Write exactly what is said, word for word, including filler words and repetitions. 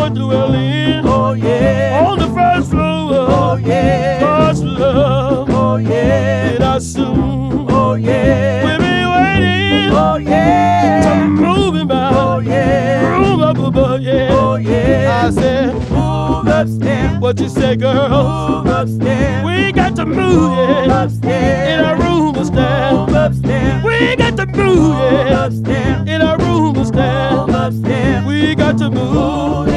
gonna dwell in. Oh yeah. On the first floor. Oh yeah. Much love. Oh yeah. Get out soon. Oh yeah. We'll be waiting. Oh yeah. To moving by. Oh yeah. Move up above, yeah. Oh yeah. I said, move upstairs. What you say, girl? Move upstairs. We got to move, Move yeah. upstairs. In our room upstairs. Move upstairs. We got to move, Move yeah. upstairs. In our room upstairs. Move upstairs. We got to move.